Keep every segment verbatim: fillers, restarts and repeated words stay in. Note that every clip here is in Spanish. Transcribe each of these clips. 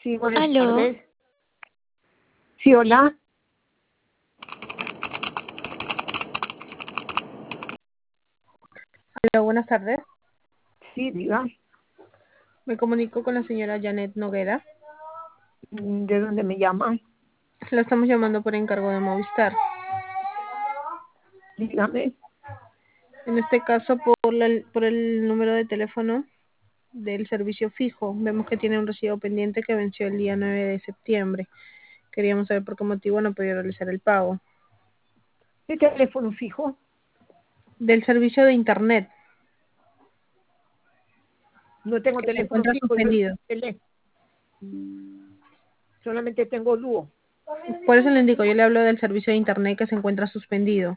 Sí, buenas Aló, tardes. Sí, hola. Hola, buenas tardes. Sí, diga. Me comunico con la señora Janet Noguera. ¿De dónde me llaman? La estamos llamando por encargo de Movistar. Dígame. En este caso, por, la- por el número de teléfono del servicio fijo. Vemos que tiene un recibo pendiente que venció el día nueve de septiembre. Queríamos saber por qué motivo no podía realizar el pago. ¿Qué teléfono fijo? Del servicio de Internet, No tengo que se teléfono encuentra fijo. Yo suspendido. tele- solamente tengo dúo. Por eso le indico, yo le hablo del servicio de Internet que se encuentra suspendido.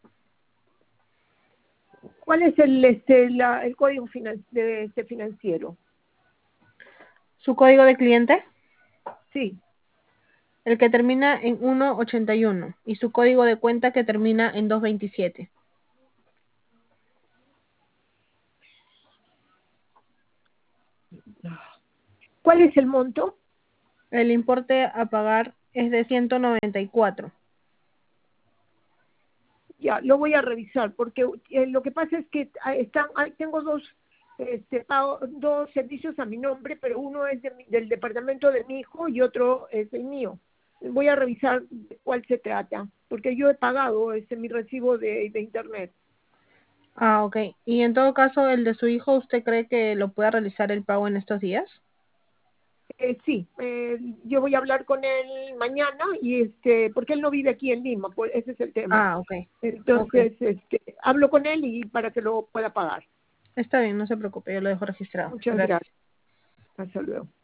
¿Cuál es el este la, el código finan- de este financiero? ¿Su código de cliente? Sí. El que termina en ciento ochenta y uno. Y su código de cuenta que termina en doscientos veintisiete. ¿Cuál es el monto? El importe a pagar es de ciento noventa y cuatro. Ya, lo voy a revisar porque eh, lo que pasa es que ah, están, ah, tengo dos este, pago- dos servicios a mi nombre, pero uno es de mi- del departamento de mi hijo y otro es el mío. Voy a revisar de cuál se trata, porque yo he pagado este mi recibo de, de internet. Ah, ok. Y en todo caso, el de su hijo, ¿usted cree que lo pueda realizar el pago en estos días? Eh, sí, eh, yo voy a hablar con él mañana y este, porque él no vive aquí en Lima, pues ese es el tema. Ah, ok. Ok. Entonces, este, hablo con él y para que lo pueda pagar. Está bien, no se preocupe, yo lo dejo registrado. Muchas Gracias. gracias. Hasta luego.